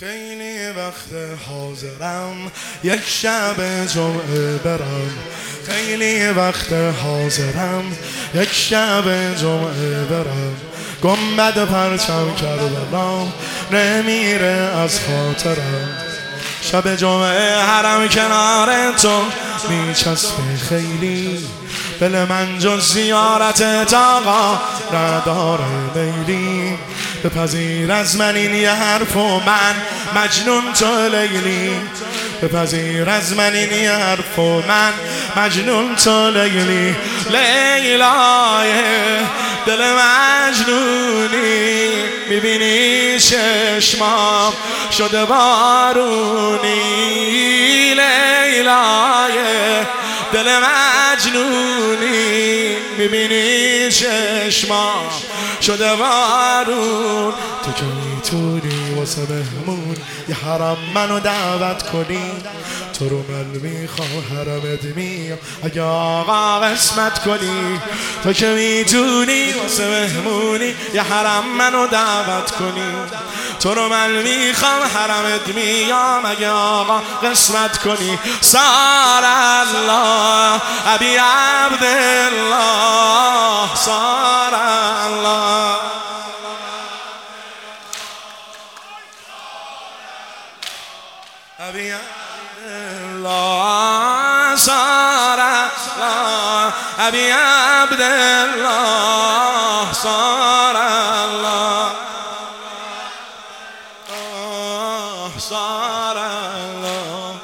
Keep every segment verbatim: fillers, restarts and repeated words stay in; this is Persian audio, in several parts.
خیلی وقت حاضرم یک شب جمعه برم، خیلی وقت حاضرم یک شب جمعه برم. گنبد پرچم کربلا نمیره از خاطرم، شب جمعه حرم کنار تو میچسبه خیلی، دل من جز زیارت تاقا نداره میلی. بپذیر از من این یه حرف و من مجنون تو لیلی، بپذیر از من این یه حرف و من مجنون تو لیلی. لیلای دل مجنونی میبینی چشمام شده بارونی، لیلای دل مجنونی میبینی چشمام شده بارون. تو که میتونی واسه مهمون یه حرم منو دعوت کنی، تو رو من میخوام حرمت میام اگه آقا قسمت کنی. تو که میتونی واسه مهمونی یه حرم منو دعوت کنی، تو رو من میخوام حرمت میام اگه آقا قسمت کنی. سار الله ابی عبدالله، سار الله ابی عبدالله، سار الله ابی عبدالله، سار الله سار الله.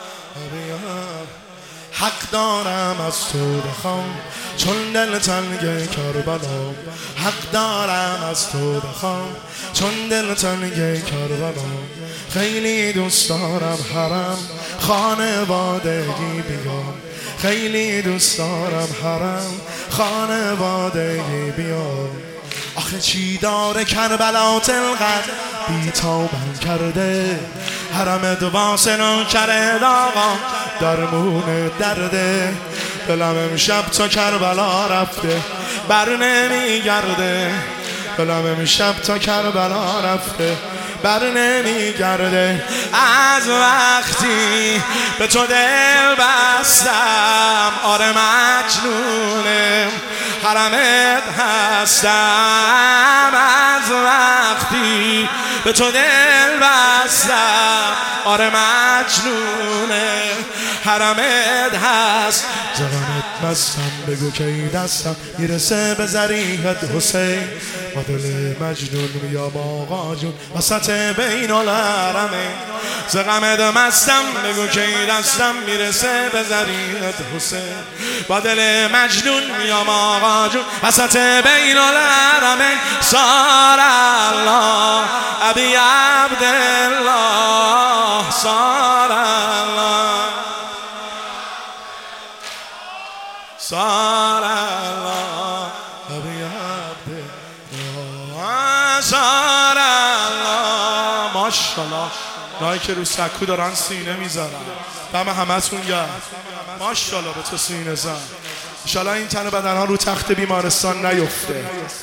حق دارم از تو بخوام چون دل تنگ کربلا، حق دارم از تو بخوام چون دل تنگ کربلا. خیلی دوست دارم حرم خانوادگی بیام، خیلی دوست دارم حرم خانوادگی بیام. آخه چی داره کربلا تلقت بیتابم کرده، حرم دواسنو کرد آقا درمون درده. دلم امشب تا کربلا رفته بر نمیگرده، دلم امشب تا کربلا رفته بر نمیگرده. از وقتی به تو دل بستم آره مجنونه حرمت هستم، از وقتی به تو دل بستم آره مجنونه حرمت هست. زبانت مستم بگو کی دستم میرسه به ذریحت حسین، با دل مجنون میام آقا جون وسط بین الحرمین. زغمت مستم بگو کی دستم میرسه به ذریحت حسین، با دل مجنون میام آقا جون وسط بین الحرمین. سار الله ابی عبدالله، سار الله سار الله ابی عبدالله، سار الله. ماشاءالله نایی که رو سکو دارن سینه میزنن، دم همتون گرد، ماشاءالله به تو سینه زن. انشالله این تن بدن ها رو تخت بیمارستان نیفته.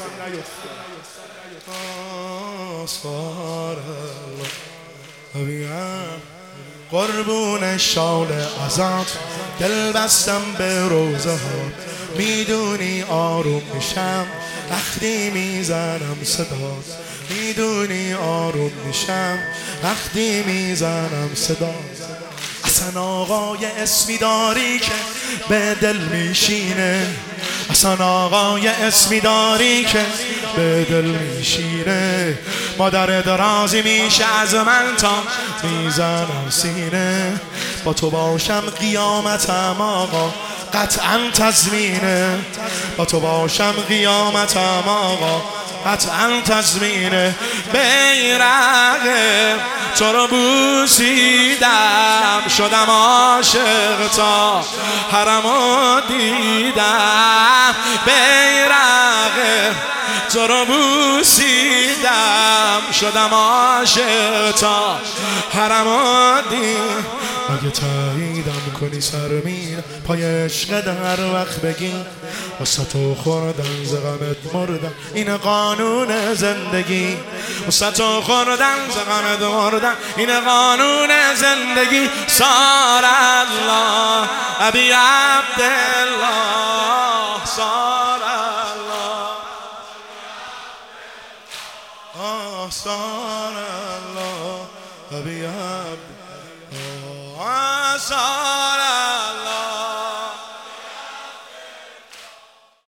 سار الله ابی عبدالله، قربون شال ازات دل بستم به روزه ها، میدونی آروم میشم وقتی میزنم صدات، میدونی آروم میشم وقتی میزنم صدات. اصلا آقای اسمی داری که به دل میشینه، اصلا آقای اسمی داری که به دل میشینه. مادر درازی میشه از من تا میزنم سینه، با تو باشم قیامتم آقا قطعا تضمینه، با تو باشم قیامتم آقا قطعا تضمینه. بیرق تو رو بوسیدم شدم عاشق تا حرمو دیدم، بیرق تو رو بوسیدم شدم عاشق تا حرمو دیدم. اگه تاییدم کنی سر میرم پای عشق در وقت بگی واسه تو خوردن ز غمت مردم این قانون زندگی واسه تو خوردن ز غمت مردم این قانون زندگی سار الله ابی عبدالله سار الله آه سار الله ابی عبدالله سار الله